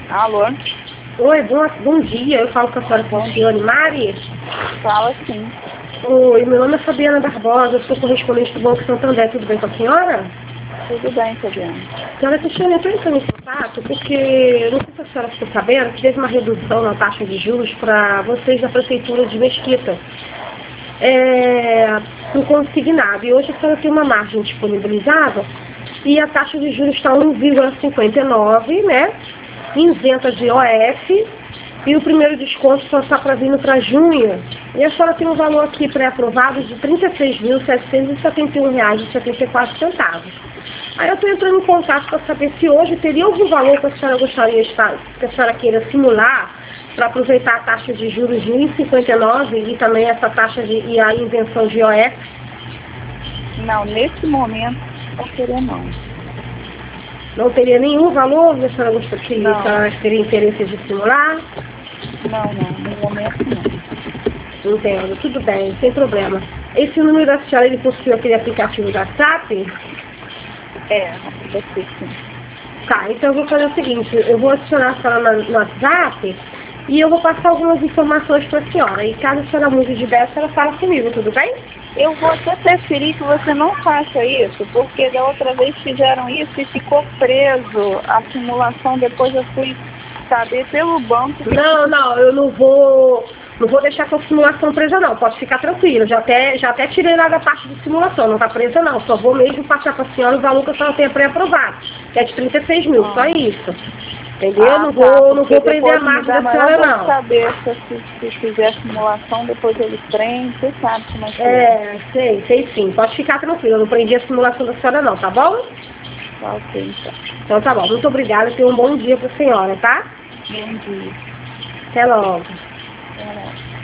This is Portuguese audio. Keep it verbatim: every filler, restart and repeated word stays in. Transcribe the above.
Alô? Oi, bom, bom dia. Eu falo com a senhora Cristiane Mari. Fala sim. Oi, meu nome é Fabiana Barbosa, eu sou correspondente do Banco Santander. Tudo bem com a senhora? Tudo bem, Fabiana. Senhora Cristiane, eu estou entrando em contato porque, eu não sei se a senhora ficou sabendo, que teve uma redução na taxa de juros para vocês da Prefeitura de Mesquita. É, um consignado. E hoje a senhora tem uma margem disponibilizada e a taxa de juros está um vírgula cinquenta e nove, né? Isenta de O F, e o primeiro desconto só está para vindo para junho. E a senhora tem um valor aqui pré-aprovado de trinta e seis mil, setecentos e setenta e um reais e setenta e quatro centavos. Aí eu estou entrando em contato para saber se hoje teria algum valor que a senhora gostaria de estar, que a senhora queira simular para aproveitar a taxa de juros de um vírgula cinquenta e nove e também essa taxa de, e a isenção de O F. Não, nesse momento não queria não. Não teria nenhum valor que a senhora gostaria, que a senhora teria interesse de simular? Não, não, no momento não. Entendo, tudo bem, sem problema. Esse número da senhora, ele possui aquele aplicativo da S A P? É, deve ser sim. Tá, então eu vou fazer o seguinte, eu vou adicionar a senhora no WhatsApp e eu vou passar algumas informações para a senhora. E caso a senhora mude de ideia, a senhora fala comigo, tudo bem? Eu vou até preferir que você não faça isso, porque da outra vez fizeram isso e ficou preso a simulação. Depois eu fui saber pelo banco. Que... Não, não, eu não vou, não vou deixar com a simulação presa não, pode ficar tranquila. Já até, já até tirei lá da parte de simulação, não está presa não. Só vou mesmo passar para a senhora o valor que a senhora tenha pré-aprovado, que é de trinta e seis mil, ah. Só isso. Entendeu? Ah, não tá, vou, não vou prender a margem da senhora não. Saber se, se fizer simulação, depois eles prendem, você sabe como é que é. É, sei, sei sim. Pode ficar tranquila, eu não prendi a simulação da senhora não, tá bom? Tá ok, então. Então tá bom, muito obrigada, tenha um bom dia para a senhora, tá? Bom dia. Até logo. Até logo.